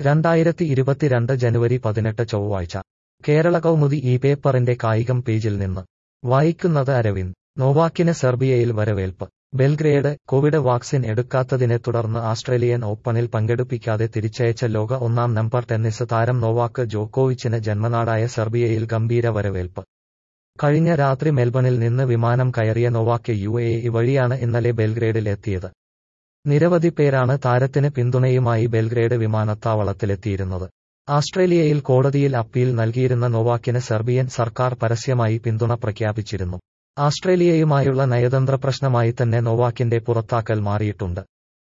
2022 ജനുവരി 18 ചൊവ്വാഴ്ച കേരള കൗമുദി ഈ പേപ്പറിന്റെ കായികം പേജിൽ നിന്ന് വായിക്കുന്നത് അരവിന്ദ്. നോവാക്കിന് സെർബിയയിൽ വരവേൽപ്പ്. ബെൽഗ്രേഡ്. കോവിഡ് വാക്സിൻ എടുക്കാത്തതിനെ തുടർന്ന് ആസ്ട്രേലിയൻ ഓപ്പണിൽ പങ്കെടുപ്പിക്കാതെ തിരിച്ചയച്ച ലോക ഒന്നാം നമ്പർ ടെന്നീസ് താരം നോവാക്ക് ജോക്കോവിച്ചിന് ജന്മനാടായ സെർബിയയിൽ ഗംഭീര വരവേൽപ്പ്. കഴിഞ്ഞ രാത്രി മെൽബണിൽ നിന്ന് വിമാനം കയറിയ നോവാക്ക് UAE വഴിയാണ് ഇന്നലെ ബെൽഗ്രേഡിൽ എത്തിയത്. നിരവധി പേരാണ് താരത്തിന് പിന്തുണയുമായി ബെൽഗ്രേഡ് വിമാനത്താവളത്തിലെത്തിയിരുന്നത്. ആസ്ട്രേലിയയിൽ കോടതിയിൽ അപ്പീൽ നൽകിയിരുന്ന നോവാക്കിന് സെർബിയൻ സർക്കാർ പരസ്യമായി പിന്തുണ പ്രഖ്യാപിച്ചിരുന്നു. ആസ്ട്രേലിയയുമായുള്ള നയതന്ത്ര പ്രശ്നമായി തന്നെ നോവാക്കിന്റെ പുറത്താക്കൽ മാറിയിട്ടുണ്ട്.